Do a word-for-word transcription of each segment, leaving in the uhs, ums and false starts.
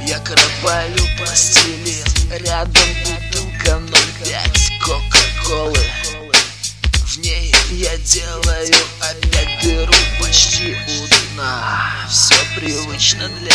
Я кропаю пластилин, рядом бутылка ноль пять Кока-Колы. В ней я делаю опять дыру почти у дна. Все привычно для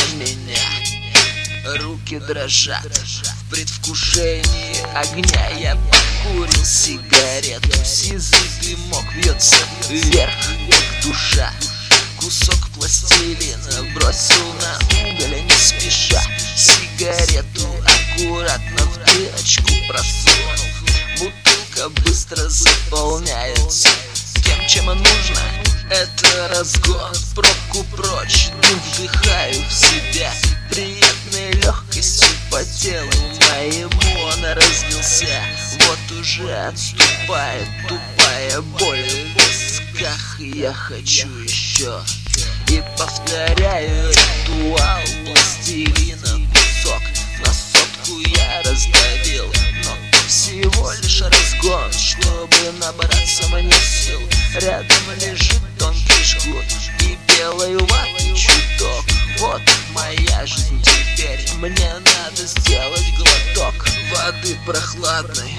меня, руки дрожат в предвкушении огня. Я покурил сигарету, сизый дымок вьется вверх, как душа. Кусок пластилина бросил на уголь, не спеша. Сигарету аккуратно в дырочку просунул. Бутылка быстро заполняется тем, чем нужно. Это разгон, пробку прочь, дым вдыхаю в себя. Приятной легкостью по телу моему он разлился. Вот уже отступает тупая боль в висках. Я хочу еще и повторяю ритуал пластилина. Кусок на сотку я раздавил, но всего лишь разгон, чтобы набраться мне сил. Рядом лежит тонкий жгут и белой ваты чуток. Вот моя жизнь теперь, мне надо сделать глоток воды прохладной,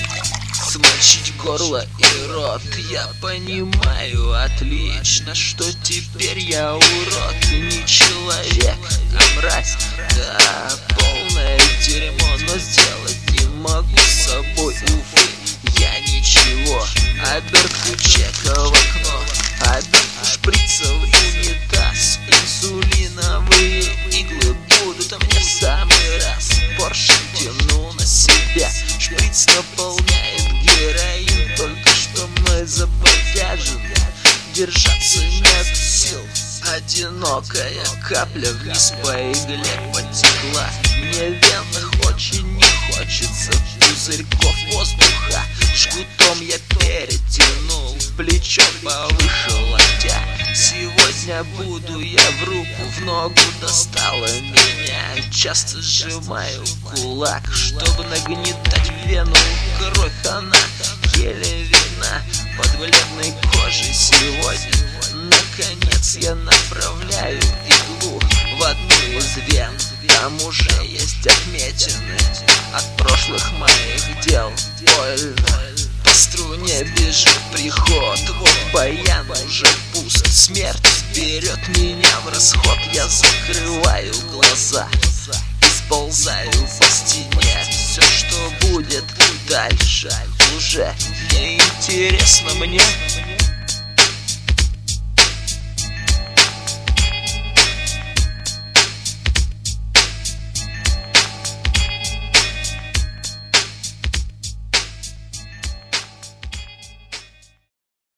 смочить горло и рот. Я понимаю отлично, что теперь я урод, не человек, а мразь. Да, полное дерьмо, но сделать не могу с собой, увы. Я ничего, обертку чека в окно, обертку шприца в унитаз. Инсулиновые иглы будут мне в самый раз. Порше тяну на себя, шприц наполняет героин. Только что мной заподяжен, держаться нет сил. Одинокая капля вниз по игле потекла. Мне венных очень не хочется пузырьков воздуха. Жгутом я перетянул плечо повыше локтя. Сегодня буду я в руку, в ногу достала меня. Часто сжимаю кулак, чтобы нагнетать в вену кровь. Она еле видна под бледной кожей сегодня. Наконец я направляю иглу в одну из вен. Там уже есть отметины от прошлых моих дел. Больно, по струне бежит приход. Вот баян уже пуст, смерть берет меня в расход. Я закрываю глаза и сползаю по стене. Все, что будет дальше, уже не интересно мне.